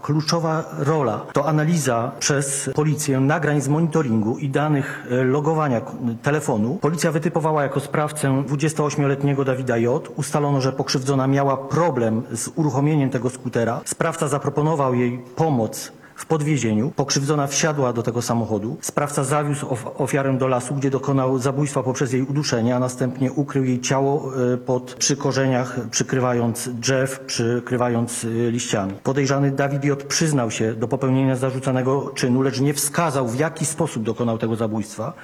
Kluczowa rola to analiza przez policję nagrań z monitoringu i danych logowania telefonu. Policja wytypowała jako sprawcę 28-letniego Dawida J. Ustalono, że pokrzywdzona miała problem z uruchomieniem tego skutera. Sprawca zaproponował jej pomoc w podwiezieniu. Pokrzywdzona wsiadła do tego samochodu. Sprawca zawiózł ofiarę do lasu, gdzie dokonał zabójstwa poprzez jej uduszenie, a następnie ukrył jej ciało przy korzeniach, przykrywając drzew, przykrywając liściami. Podejrzany Dawid J. przyznał się do popełnienia zarzucanego czynu, lecz nie wskazał, w jaki sposób dokonał tego zabójstwa.